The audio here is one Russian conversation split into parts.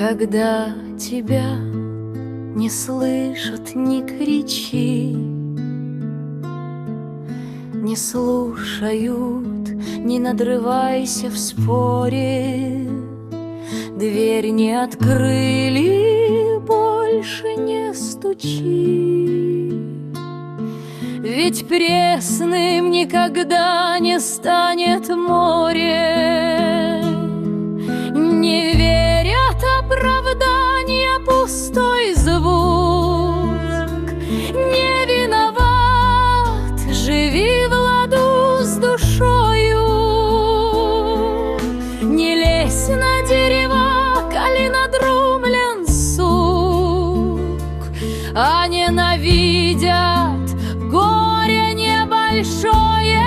Когда тебя не слышат, не кричи, не слушают, не надрывайся в споре. Дверь не открыли, больше не стучи. Ведь пресным никогда не станет море. Не верят оправдания, пустой звук. Не виноват, живи в ладу с душою. Не лезь на дерево, коли надрумлен сук, а ненавидят горе небольшое.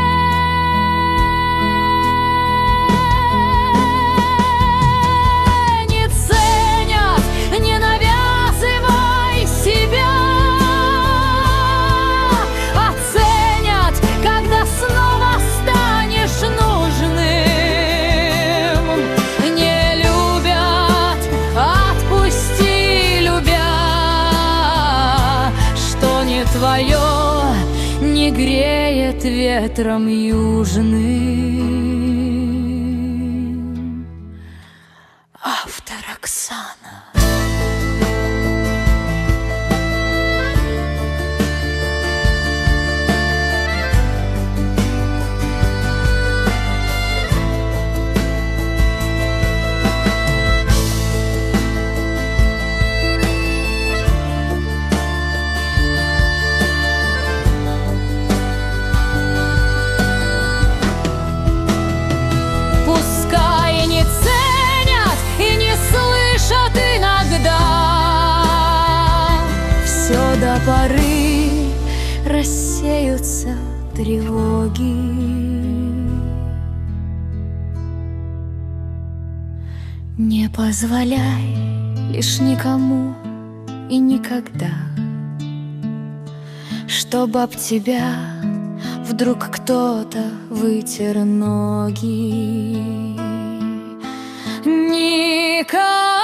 Не ценят, не навязывай себя, оценят, когда снова станешь нужным. Не любят, отпусти, любя, что не твое не греет ветром южным. Автор Оксана. Пускай не ценят и не слышат иногда, все до поры рассеются тревоги. Не позволяй лишь никому и никогда, чтоб об тебя вдруг кто-то вытер ноги. Никогда.